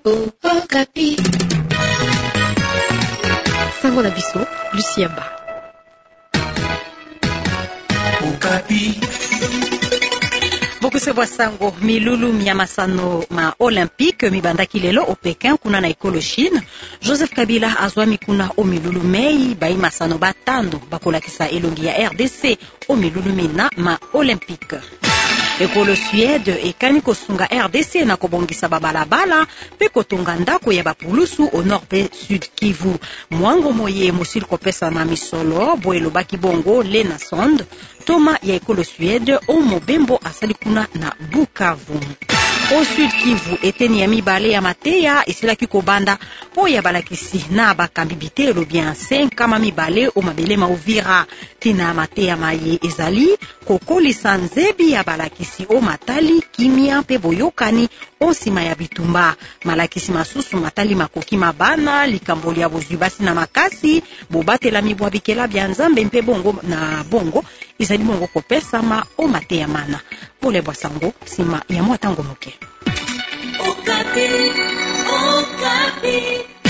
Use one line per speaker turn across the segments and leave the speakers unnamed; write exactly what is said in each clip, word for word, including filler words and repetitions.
Oh, Okapi. Sango na biso, Lucia Ba.
Okapi.
Bokusebwa sango milulu mia masano ma olympique mibandaki lelo o Pekin kuna na ekolo Chine. Joseph Kabila azwami kuna o milulu mei bai masano batando bakolakisa elongi ya R D C o milulu mina ma olympique. Ekolo Suède ekani kosunga R D C na kobongisa babalabala pe kotonga ndako ya bapulusu au nord pe sud Kivu. Mwango moye musili kopesa na misolo boelo baki bongo Lena Sond Toma ya ekolo Suède o mobembo asali kuna na Bukavu. Au sud Kivu eteni ya mibale ya mateya esilaki kobanda po ya balakisi na bakambi bitelo bien cinq kama mibale o mabele ma Uvira tina mateya maye ezali kokolisa nzebi ya balakisi o matali kimia pe boyokani o nsima ya bitumba malakisi masusu matali makoki mabana likamboli ya bozwi basi na makasi bobatela mibwa bikela bya nzambe mpe bongo na bongo ezali bongo kopesama o mateya mana pole bwasango sima ya mwatango moke.
Okapi, Okapi.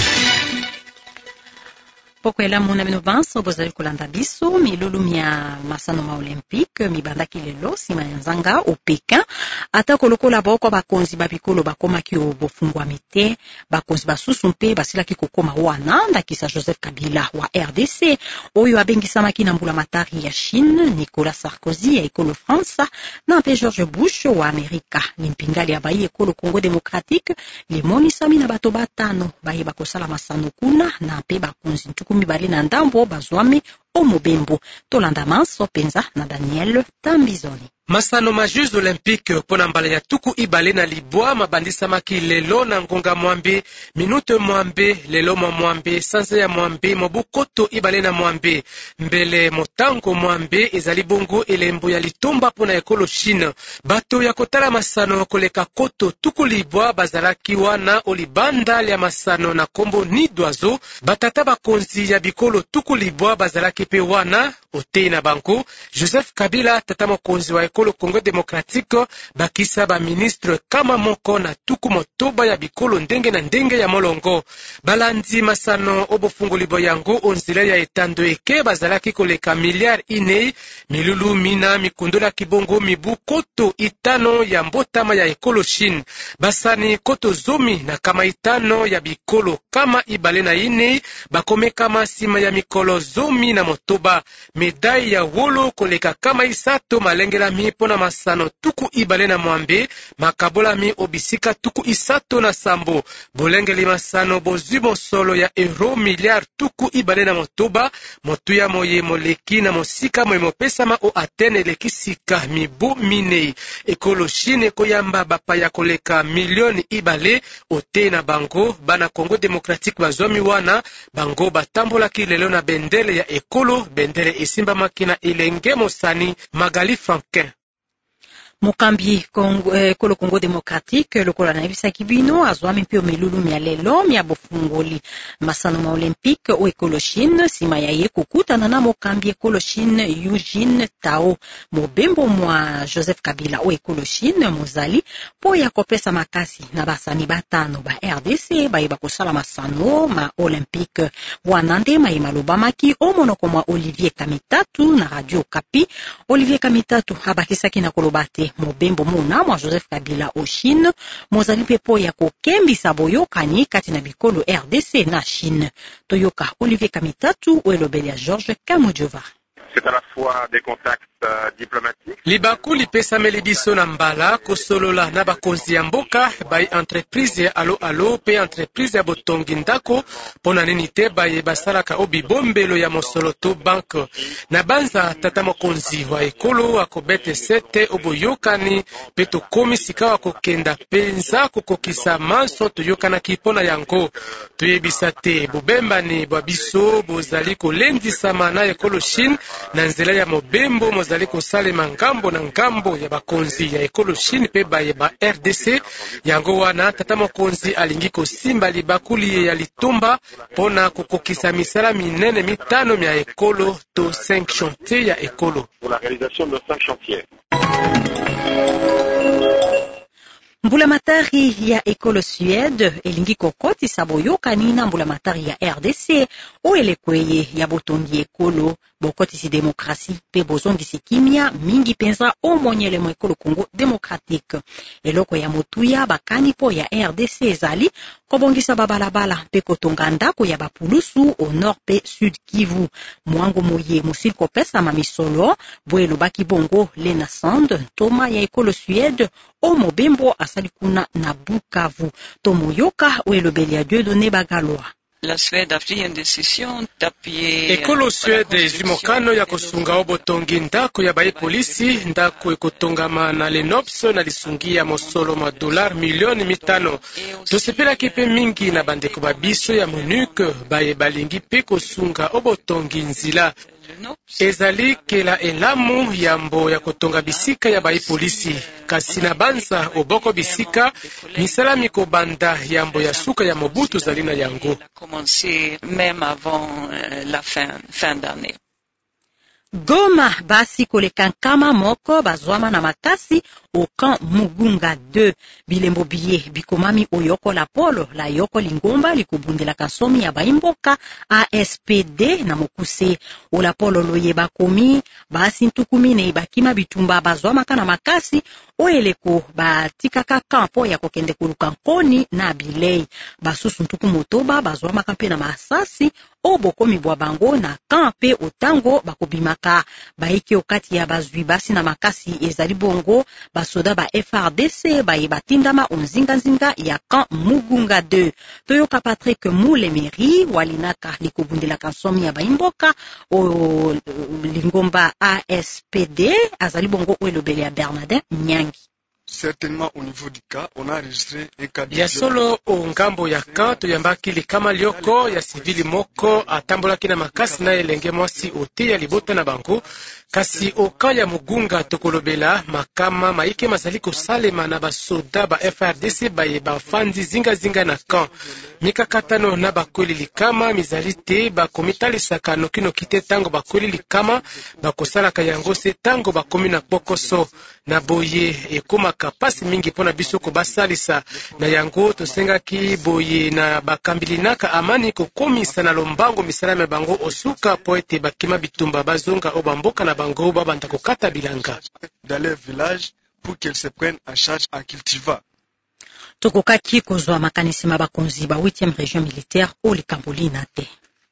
Poko ela muna bino banso bozali kolanda biso milulu mia masano ma olympique mibandaki lelo sima ya nzanga o Pekin ata kolokola boko bakonzi babikolo bakomaki o bofungwa mite bakonzi basusu mpe basilaki kokoma wana ndakisa Joseph Kabila wa R D C oyo abengisamaki na mbula matari ya Chine Nicolas Sarkozy ya ekolo France na mpe George Bush wa Amerika limpingali ya bai ekolo Congo Démocratique limonisami na bato batano baye bakosala masano kuna na mpe bakonzi ntuku mibale na ndambo bazwami o mobembo tolanda manso penza na Daniel Tambizoni.
Masano ma Jeux Olympique pona mbala ya tuku ibale na libwa mabandisamaki lelo na ngonga mwambe minute mwambe lelo mwa mwambe sanze ya mwambe mobukoto ibale na mwambe mbele motango mwambe ezali bongo elembo ya litomba pona ekolo Chine bato ya kotala masano koleka koto tuku libwa bazalaki wana olibanda ya masano na kombo ni doazo batata bakonzi ya bikolo tuku libwa bazalaki pe wana ote na banko Joseph Kabila tata mokonzi wa ekolo Congo Démocratique bakisa ba ministre kama moko na tuku motoba ya bikolo ndenge na ndenge ya molongo balandi masano obofungoli boyango onzile ya etando eke bazalaki koleka miliard ine milulu mina mikundola kibongo mibu koto itano ya mbotama ya ekolo Chine basani koto zomi na kama itano ya bikolo kama ibale na ine bakome kama sima ya mikolo zomi na motoba medai ya wolo koleka kama isato malengela mi pona masano tuku ibale na mwambe makabola mi obisika tuku isato na sambo bolengeli masano bozwi mosolo ya euro miliard tuku ibale na motoba motu ya moye moleki na mosika moye mopesama o Atene elekisika mibu minei ekolo Chine koyamba bapaya koleka milioni ibale ote na bango bana Congo Démocratique bazwami wana bango batambolaki lelo na bendele ya ekolo bendele esimba makina elenge mosani Magali Franquin.
Mokambi Kongo, eh, Kolo Congo Démocratique lokola na ebisa kibino azwami mpe milulu mia lelo mia bofungoli masano ma olympique o ekolo Chine sima ya ye kokutana na mokambi ekolo Chine Eugene Tao mobembo mwa Joseph Kabila o ekolo Chine mozali po ya kopesa makasi na basani batano ba R D C baye bakosala masano ma olympique wana nde maye malobamaki o monoko mwa Olivier Kamitatu na Radio Okapi. Olivier Kamitatu abakisaki na kolobate mobembo muna mwa Joseph Kabila o Chine mozali pepo ya kokembisa boyokani kati na bikolo R D C na Chine toyoka Olivier Kamitatu o elobeli ya George Kamojova.
C'est à la fois des contacts euh, diplomatiques.
Libaku lipesameli biso na mbala kosolola na bakonzi ya mboka bai entreprise ya alo alo pe entreprise ya botongi ndako pona nini te baye basalaka obibombelo ya mosolo to banke na banza tata mokonzi wa ekolo akobete sete oboyokani pe tokomi sika wa kokenda penza kokokisa manso toyokanaki pona yango toyebisa te bobembani bwa biso bozali kolendisama na ekolo Chine na nzela ya mobembo mozali kosalema ngambo na ngambo ya bakonzi ya ekolo Chine pe baye ba R D C yango wana tata mokonzi alingi kosimba libakuli ya litumba pona kokokisa misala minene mitano mya ekolo to cinq chantiers ya ekolo
pour la réalisation de cinq chantiers.
Mbulamatari ya Ekolo Suède elingi kokoti saboyoka nina mbulamatari ya R D C oelekweye ya botongi ekolo bokotisi demokrasi pe bozongisi kimia mingi penza omonyele mo ekolo Congo démocratique. Eloko ya motuya bakani po ya R D C ezali kobongisa babalabala pe kotonga ndako ya bapulusu au nord pe sud Kivu. Mwango moye musil kopesa mamisolo bwelo baki bongo Lena Sand toma ya Ekolo Suède o mobembo asali kuna na Bukavu. Tomoyoka oelobeli ya Dieudonné Bagalwa.
La Suède a pris une décision d'appuyer
Ekolo Suède jimokano ya kosunga obotongi ndako ya baye polisi ndako ekotongama na Lenops na lisungia mosolo ma dolar milioni mitano. Tosepela kipe mingi na bandeko babiso ya MONUC baye balingi pe kosunga obotongi nzila. Ezali kela elamu yambo ya kotonga bisika ya baye polisi. Kasi na banza oboko bisika misala mikobanda yambo ya suka ya Mobutu zali na yango.
Commencer même avant euh, la fin, fin d'année.
Goma basi koleka nkama moko bazwama na makasi au camp Mugunga deux. Bilembo biye bikomami oyoko la polo la yoko lingomba likubundela kasomi ya baimboka A S P D na mokuse. O la polo loye bakomi basi ntukumi ne ibakima bitumba bazwama kana makasi oeleko batikaka kampo ya kokende kuluka nkoni na bilei. Basusu ntuku motoba bazwama kampe na masasi o bokomi bwa bango na kampe otango bakobimaka. Baiki okati ya bazwi basi na makasi ezali bongo basoda ba F R D C baye batindama onzinga nzinga ya camp Mugunga deux. Toyoka Patrick Moulemeri walinaka likobundela kansomi ya baimboka o lingomba A S P D azali bongo oelobeli ya Bernardin Nyangi.
Certainement au niveau du cas, on a enregistré un cas de
ya solo o ngambo ya kanto yambaki likama lioko ya sivili moko atambolaki na makasi na elenge mwasi ote ya libota na bango. Kasi oka ya Mugunga tokolobela makama maike mazali kosalema na basoda ba F R D C baye bafandi zinga zinga na kan. Mikakatano na bakweli likama mizali te bakomitalisaka nokinoki te tango bakweli likama bakosalaka yango se tango bakomi na pokoso na boye ekomaka pasi mingi pona biso ko basalisa na yango tosengaki boye na bakambilinaka amani kokomisa na lombango misalame bango osuka po ete bakima bitumba bazonga o bamboka na bango babanda kokata bilanga
dans leur village pour qu'elles se prennent en charge à cultiver.
Tokokaki kozwa makanisi mabakonzi ba huitième région militaire o likambolina te.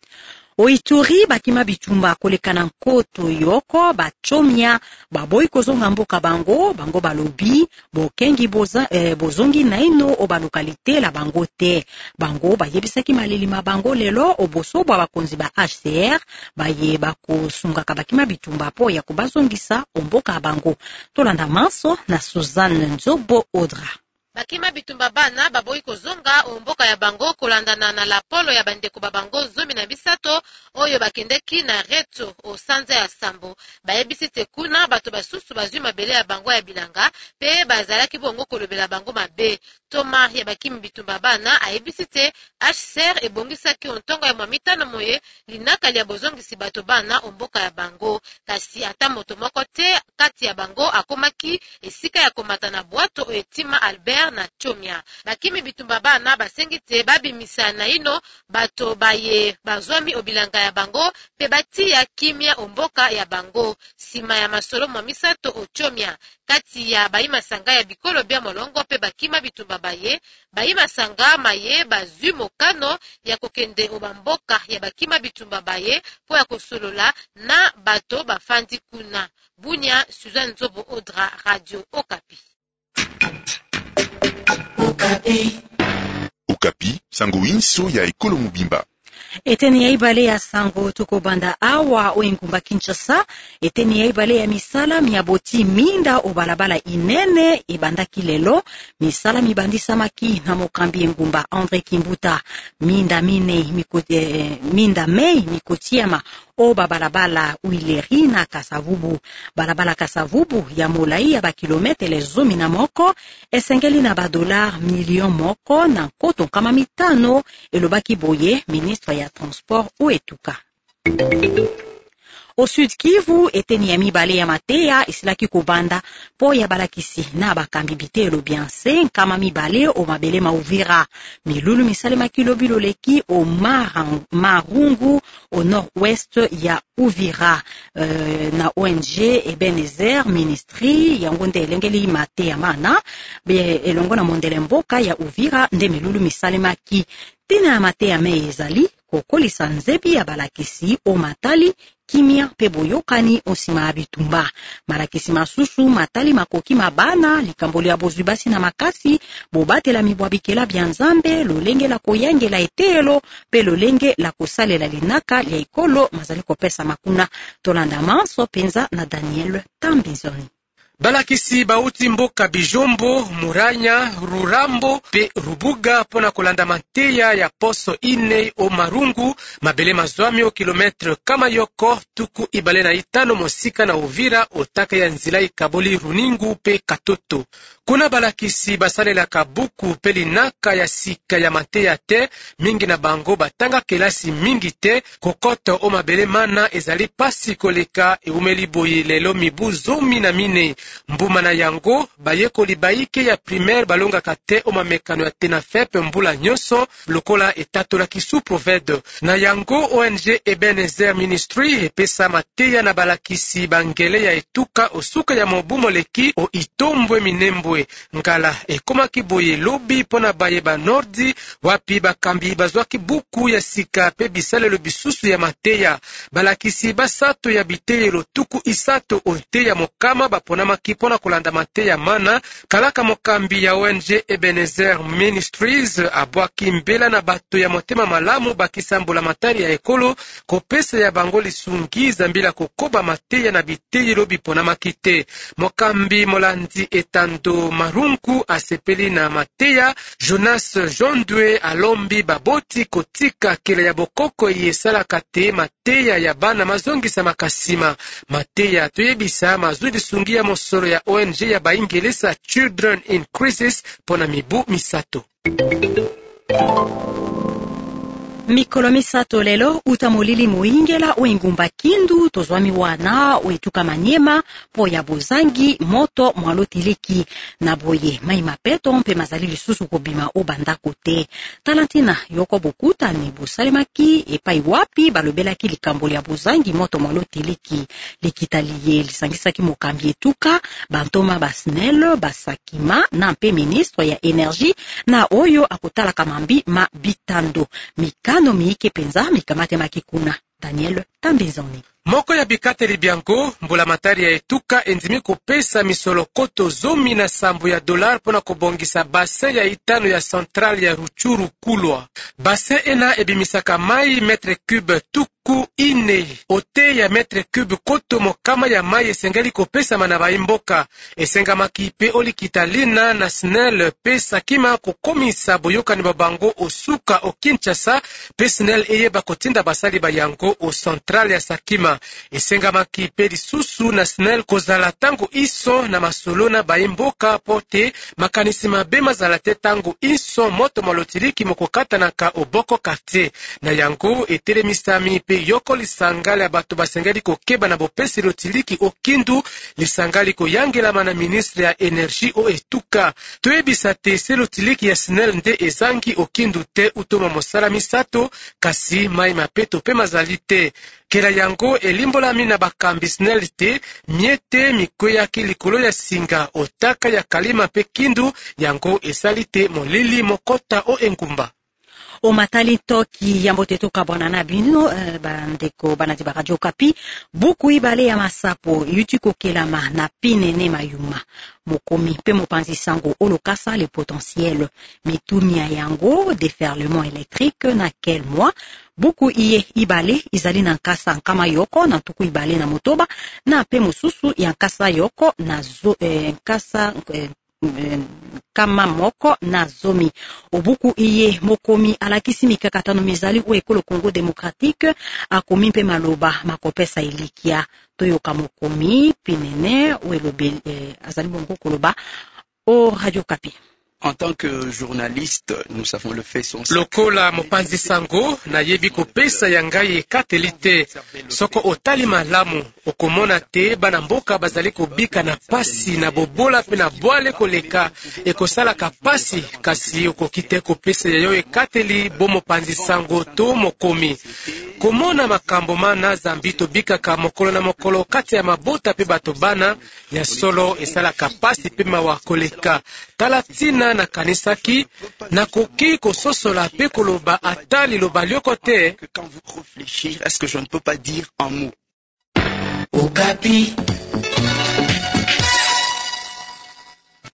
Oituri bakima bitumba kolekana nkoto yoko bachomia baboyi kozonga mboka bango bango balobi bokengi boza eh, bozongi naino o balokalite la bango te bango bayebisaki malilima bango lelo oboso bwa bakonzi ba H C R baye bakosunga bakima bitumba po ya kubazongisa omboka bango. Tolanda maso na Suzanne Nzobo Odra.
Bakima bitumba bana baboyi kozonga omboka ya bango kolandana na la polo ya bandeko babango zomi na bisato oyo bakendeki na reto o sanza ya sambo bayebisi te kuna bato basusu bazwi mabele ya bango ya bilanga pe bazalaki bongo kolobela bango mabe. Toma ya bakimi bitumba bana ayebisi te H C R ebongisaki ontongo ya mitano moye linaka ya bozongisi bato bana omboka ya bango kasi ata moto moko te kati ya bango akomaki esika ya komata na bwato o etima Albert na Chomia. Bakimi bitumba bana basengi te babimisa na ino bato baye bazwami obilanga ya bango pe bati ya kimia omboka ya bango sima ya masolo mwa misato o Chomia kati ya baima sanga ya bikolo bia molongo pe bakima bitumba baye baima sanga maye bazwi mokano ya kokende obamboka ya bakima bitumba baye po ya kosolola na bato bafandi kuna. Bunya, Suzanne Nzobo Odra, Radio Okapi.
Okapi.
Okapi, sango inso ya Ekolo Mobimba.
Eteni ya ibale ya sango tuko banda awa oengumba Kinshasa. Eteni ya ibale ya misala miaboti minda obalabala inene ibanda kilelo. Misala mibandisa maki na mokambi engumba Andre Kimbuta. Minda mine mikote, minda mei mikotiema o babalabala uileri na Kasavubu. Balabala Kasavubu ya molai ya bakilometele zomi na moko esengeli na badolar milion moko na koto kama mitano elobaki boye ministre ya transport ou etuka. Au Sud Kivu eteni ya mibale ya mateya isilaki kobanda po ya balakisi na bakambi bitelo bianse kama mibale o mabele ma Uvira. Milulu misalemaki lobi loleki o Marungu au nord-ouest ya Uvira. Uh, na O N G Ebenezer Ministry yango nde elengeli mateya mana be elongo na mondele mboka ya Uvira nde milulu misalemaki. Tina ya mateya me ezali kokolisa nzebi ya balakisi o matali kimia pe boyokani osima ya bitumba. Malakisi masusu matali makoki mabana likamboli ya bozwi basi na makasi bobatela mibwabikela bya nzambe lolenge la koyangela etelo pe lolenge la kosalela linaka lya ikolo mazali kopesa makuna. Tolanda manso penza na Daniel Tambizoni.
Balakisi bauti mboka Bijombo, Muranya, Rurambo pe Rubuga pona kolanda mateya ya poso ine o Marungu mabele mazwami o kilometre kama yoko tuku ibale na itano mosika na Uvira otaka ya nzila ikaboli Runingu pe Katoto. Kuna balakisi basalela kabuku pe linaka ya sika ya mateya te mingi na bango batanga kelasi mingi te kokoto o mabele mana ezali pasi koleka eumeli boye lelo mibu zomi na mine. Mbuma na yango bayekoli baike ya primaire balongaka te o mamekano ya Tenafep mbula nyonso lokola etatola kisu provede. Na yango O N G Ebenezer Ministry epesa mateya na balakisi bangele ya etuka osuka ya mobumo leki o itombwe minembwe. Ngala ekomaki boye lobi pona baye ba nordi wapi bakambi bazwaki buku ya sika pe bisalelo bisusu ya mateya. Balakisi basato ya biteyelo tuku isato ote ya mokama baponamaki pona kolanda mateya mana. Kalaka mokambi ya O N G Ebenezer Ministries abwaki mbela na bato ya motema malamu bakisambola matari ya ekolo kopesa ya bango lisungiza mbila kokoba mateya na biteyelo biponamaki te. Mokambi molandi etando Marungu asepeli na mateya. Jonas Jondwe alombi baboti kotika kele ya bokoko yesalaka te mateya ya bana mazongisa makasima. Mateya toyebisa mazwi lisungi ya mosolo ya O N G ya baingelesa Children in Crisis pona mibu misato.
Mikolo misato lelo utamolili muingela uingumba kindu tozwami wana uituka manyema po ya bozangi moto mwalotiliki na boye mai mapeto mpe mazali lisusu kobima obanda kote. Talantina yoko bokuta ni busalemaki epai wapi balobelaki likamboli ya bozangi moto mwalotiliki likitaliye lisangisaki mokambi etuka bantoma basnel basakima na mpe ministre ya energie na oyo akotala kamambi ma bitando mika no miike penza mikamate makikuna. Daniel Tambizoni.
Moko ya bikateli biango mbula matari ya etuka enzimi kopesa misolo koto zomi na sambu ya dolar pona kobongisa basin ya itano ya central ya Ruchuru kulwa. Basin ena ebimisaka mai metre cube tuku ine ote ya metre cube koto mokama ya mai esengeli kopesa mana baimboka. Esengamaki pe olikitalina na snel pe sakima kokomisa boyokani babango osuka o Kinshasa pe snel eye bakotinda basali bayango o central ya Sakima. Esengamaki pe lisusu na snel kozala tango iso na masolo na baimboka pote makanisi mabe mazala te tango iso moto malotiliki mokokatanaka oboko quartier. Na yango etelemisami pe yoko lisangali ya bato basengeli kokeba na bopesi lotiliki o kindu lisangali koyangelama na ministre ya energie o etuka. Toyebisa te se lotiliki ya snel nde ezangi o kindu te utoma mosala misato kasi mai mapeto pe mazali te. Kela yango elimbolami na bakambi snel te miete mikweyaki likolo ya singa otaka ya kalima pe kindu yango esali te molili mokota o engumba.
O matali toki yambo te toka bwana na bino uh, bandeko banati ba Radio Okapi buku ibale ya masapo yutiko kelama na pinene mayuma mokomi pe mopanzi sango olokasa le potentiel mitumia yango déferlement électrique na quel mois buku iye ibale izali na nkasa nkama yoko na tuku ibale na motoba na pe mosusu ya nkasa yoko na zo eh, nkasa eh, kama moko na zomi. Obuku iye mokomi alakisi mikakatano mizali u ekolo Congo démocratique akomi mpe maloba makopesa ilikia toyoka mokomi pinene u elobe eh, azali bongo koloba o Radio Okapi.
En tant que journaliste, nous avons le fait son
lokola mopanzi sango nayebi kopesa ya ngai ekateli te soko otali malamu okomona te bana mboka bazali kobika na pasi na bobola mpe na bwale koleka ekosalaka pasi kasi okoki te kopesa yayo ekateli bo mopanzi sango to mokomi komona makambo mana zambi tobikaka mokolo na mokolo kati ya mabota mpe bato bana ya solo esalaka pasi mpe mawa koleka tala ntina na kanisaki nakoki kososola mpe koloba ata liloba lioko te.
Quand vous réfléchissez, est-ce que je ne peux pas dire un mot?
Okapi.